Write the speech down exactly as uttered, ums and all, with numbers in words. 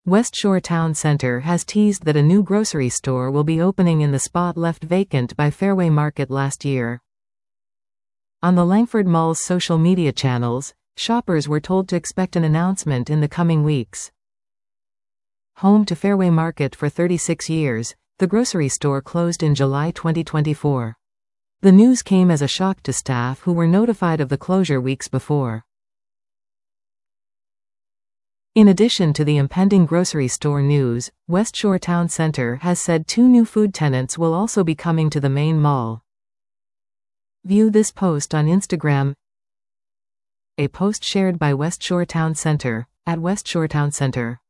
West Shore Town Center has teased that a new grocery store will be opening in the spot left vacant by Fairway Market last year. On the Langford Mall's social media channels, shoppers were told to expect an announcement in the coming weeks. Home to Fairway Market for thirty-six years, the grocery store closed in July twenty twenty-four. The news came as a shock to staff who were notified of the closure weeks before. In addition to the impending grocery store news, West Shore Town Center has said two new food tenants will also be coming to the main mall. View this post on Instagram. A post shared by West Shore Town Center, at West Shore Town Center.